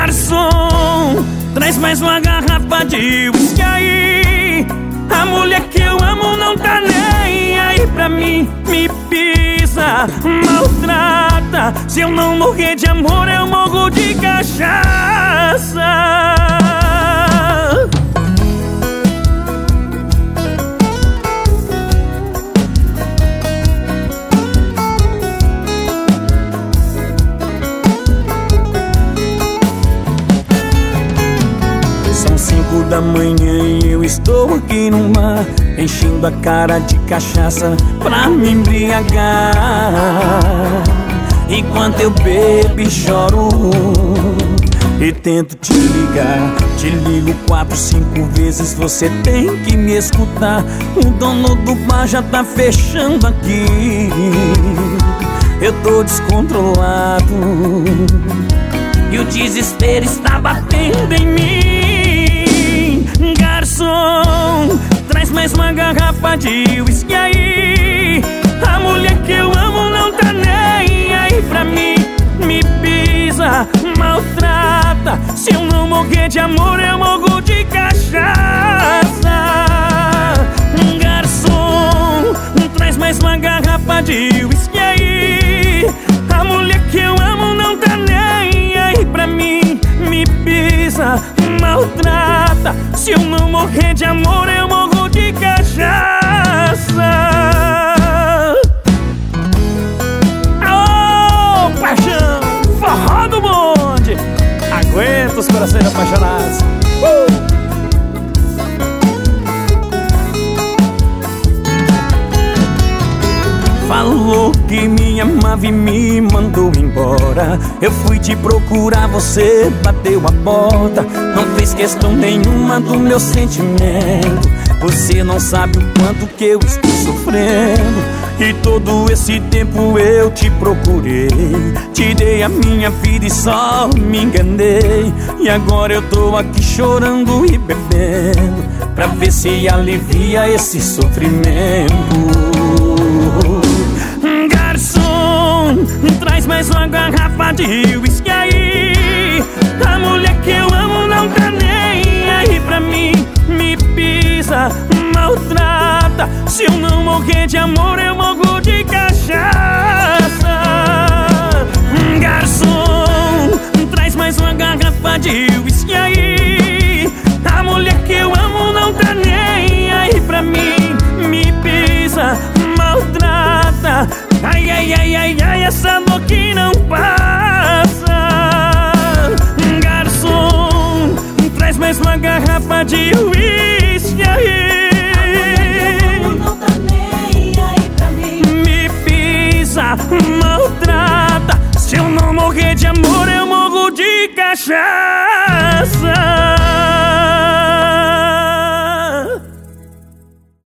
Garçom, traz mais uma garrafa de whisky aí. A mulher que eu amo não tá nem aí pra mim. Me pisa, maltrata. Se eu não morrer de amor, eu morro de cachaça. São 5 da manhã e eu estou aqui no mar, enchendo a cara de cachaça pra me embriagar. Enquanto eu bebo e choro e tento te ligar, te ligo 4, 5 vezes, você tem que me escutar. O dono do bar já tá fechando aqui. Eu tô descontrolado e o desespero está batendo em mim. Garçom, traz mais uma garrafa de whisky aí. A mulher que eu amo não tá nem aí pra mim. Me pisa, maltrata. Se eu não morrer de amor, eu morro de cachaça. Garçom, traz mais uma garrafa de whisky aí. A mulher que eu amo não tá nem aí pra mim. Me pisa, maltrata. Se eu não morrer de amor, eu morro de cachaça. Aô, paixão, forró do bonde. Aguenta os corações apaixonados. Falou que me amava e me mandou embora. Eu fui te procurar, você bateu a porta. Não fez questão nenhuma do meu sentimento. Você não sabe o quanto que eu estou sofrendo. E todo esse tempo eu te procurei, te dei a minha vida e só me enganei. E agora eu tô aqui chorando e bebendo pra ver se alivia esse sofrimento. Garçom, traz mais uma garrafa de whisky aí. A mulher que eu amo não tá nem aí pra mim. Me pisa, maltrata. Se eu não morrer de amor, eu morro de cachaça. Garçom, traz mais uma garrafa de whisky aí. A mulher que eu amo não tá nem aí pra mim. Me pisa, maltrata. Ai, ai, ai, ai, ai, essa dor que não passa. Garçom, traz mais uma garrafa de whisky aí. Não tá nem aí pra mim. Me pisa, maltrata. Se eu não morrer de amor, eu morro de cachaça.